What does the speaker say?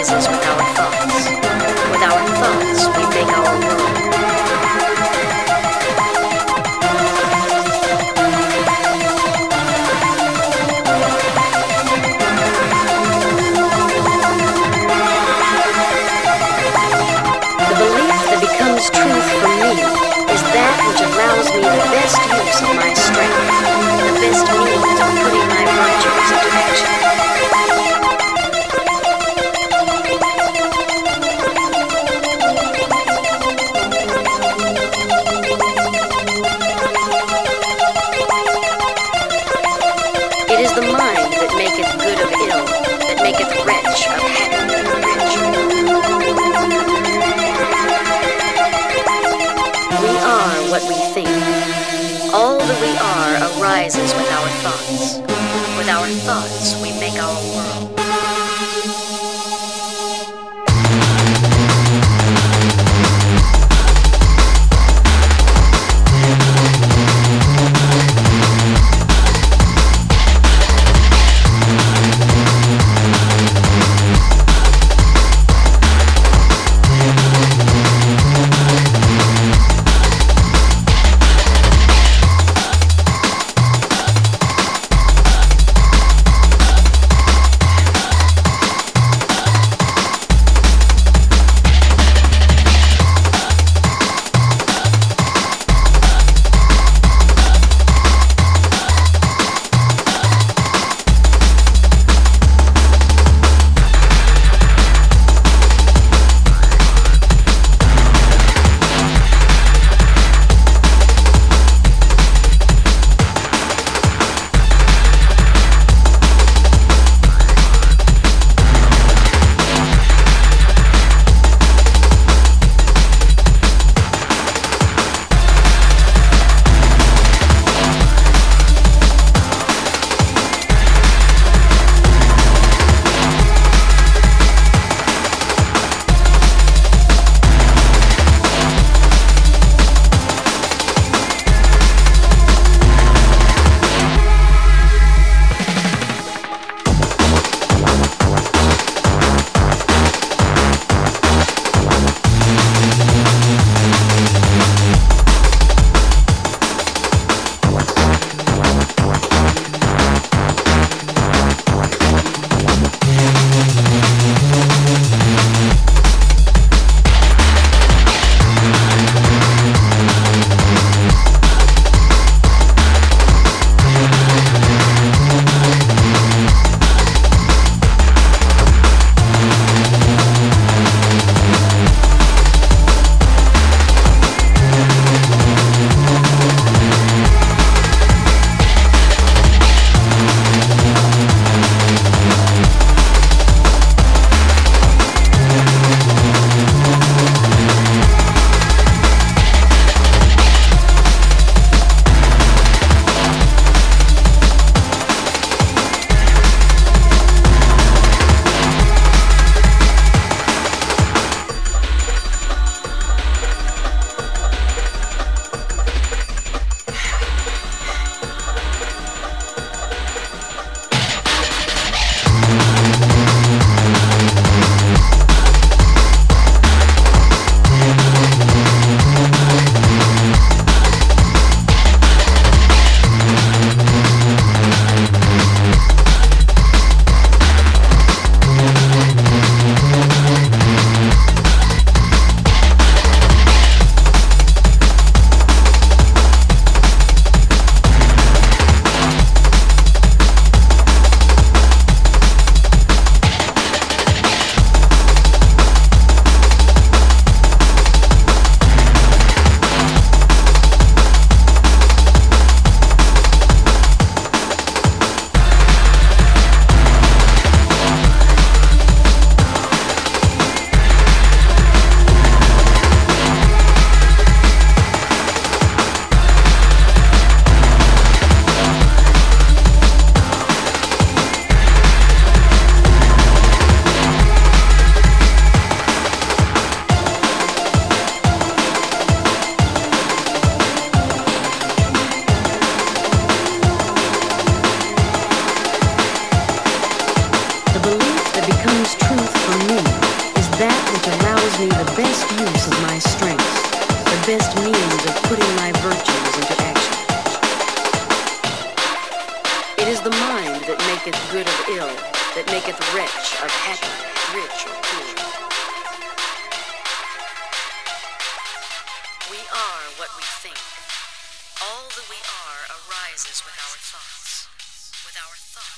arises with our thoughts. With our thoughts, we make our world. The belief that becomes truth for me is that which allows me the best use of my strength, the best means of putting my virtues into action. It is the mind that maketh good of ill, that maketh wretch of happy and rich. We are what we think. All that we are arises with our thoughts. With our thoughts, we make our world. that becomes truth for me is that which allows me the best use of my strength, the best means of putting my virtues into action. It is the mind that maketh good of ill, that maketh wretch of happy, rich or poor. We are what we think. All that we are arises with our thoughts. With our thoughts.